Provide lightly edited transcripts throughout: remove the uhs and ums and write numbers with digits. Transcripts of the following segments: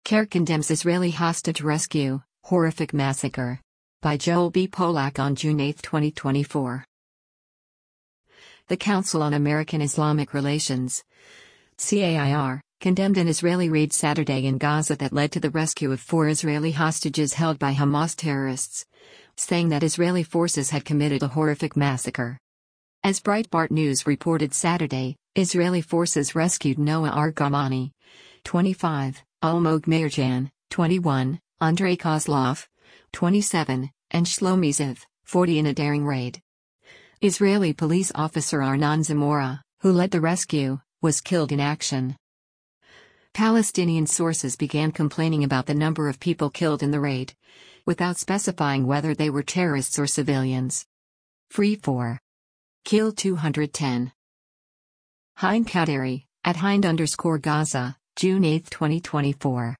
CAIR condemns Israeli hostage rescue, horrific massacre. By Joel B. Polak on June 8, 2024. The Council on American Islamic Relations, CAIR, condemned an Israeli raid Saturday in Gaza that led to the rescue of 4 Israeli hostages held by Hamas terrorists, saying that Israeli forces had committed a horrific massacre. As Breitbart News reported Saturday, Israeli forces rescued Noah Argamani, 25, Almog Meirjan, 21, Andrei Kozlov, 27, and Shlomi Ziv, 40 in a daring raid. Israeli police officer Arnon Zamora, who led the rescue, was killed in action. Palestinian sources began complaining about the number of people killed in the raid, without specifying whether they were terrorists or civilians. Free 4. Kill 210. Hind Kaderi, at Hind_Gaza, June 8, 2024.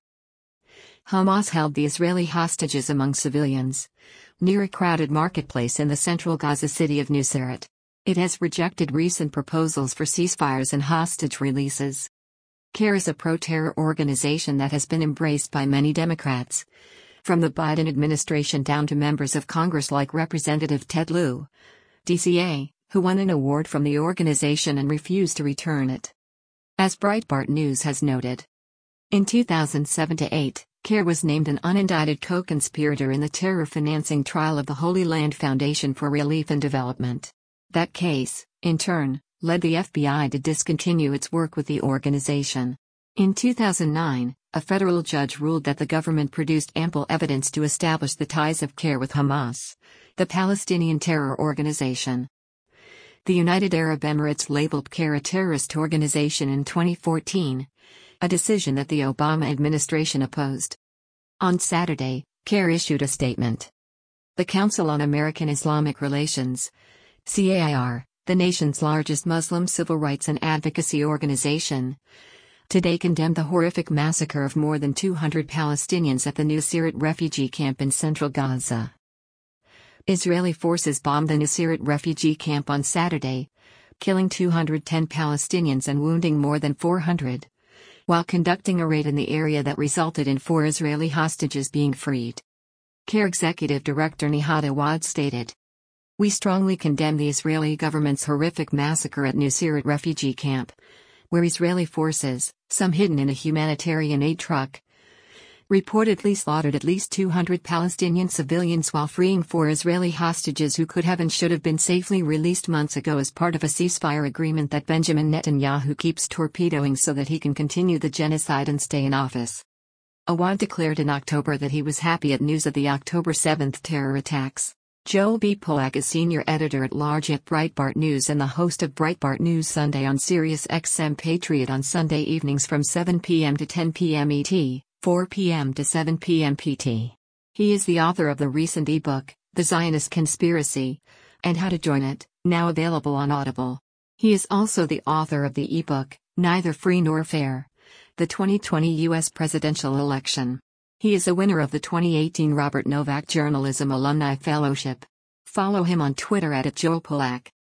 Hamas held the Israeli hostages among civilians, near a crowded marketplace in the central Gaza city of Nuseirat. It has rejected recent proposals for ceasefires and hostage releases. CAIR is a pro-terror organization that has been embraced by many Democrats, from the Biden administration down to members of Congress like Representative Ted Lieu, DCA, who won an award from the organization and refused to return it. As Breitbart News has noted, in 2007-8, CAIR was named an unindicted co-conspirator in the terror financing trial of the Holy Land Foundation for Relief and Development. That case, in turn, led the FBI to discontinue its work with the organization. In 2009, a federal judge ruled that the government produced ample evidence to establish the ties of CAIR with Hamas, the Palestinian terror organization. The United Arab Emirates labeled CAIR a terrorist organization in 2014, a decision that the Obama administration opposed. On Saturday, CAIR issued a statement. The Council on American Islamic Relations, CAIR, the nation's largest Muslim civil rights and advocacy organization, today condemned the horrific massacre of more than 200 Palestinians at the Nuseirat refugee camp in central Gaza. Israeli forces bombed the Nuseirat refugee camp on Saturday, killing 210 Palestinians and wounding more than 400. While conducting a raid in the area that resulted in 4 Israeli hostages being freed. CAIR Executive Director Nihad Awad stated, "We strongly condemn the Israeli government's horrific massacre at Nuseirat refugee camp, where Israeli forces, some hidden in a humanitarian aid truck, reportedly slaughtered at least 200 Palestinian civilians while freeing 4 Israeli hostages who could have and should have been safely released months ago as part of a ceasefire agreement that Benjamin Netanyahu keeps torpedoing so that he can continue the genocide and stay in office." Awad declared in October that he was happy at news of the October 7 terror attacks. Joel B. Polak is senior editor-at-large at Breitbart News and the host of Breitbart News Sunday on Sirius XM Patriot on Sunday evenings from 7 p.m. to 10 p.m. ET. 4 p.m. to 7 p.m. PT. He is the author of the recent ebook, The Zionist Conspiracy, and How to Join It, now available on Audible. He is also the author of the ebook, Neither Free Nor Fair, The 2020 U.S. Presidential Election. He is a winner of the 2018 Robert Novak Journalism Alumni Fellowship. Follow him on Twitter @JoelPolak.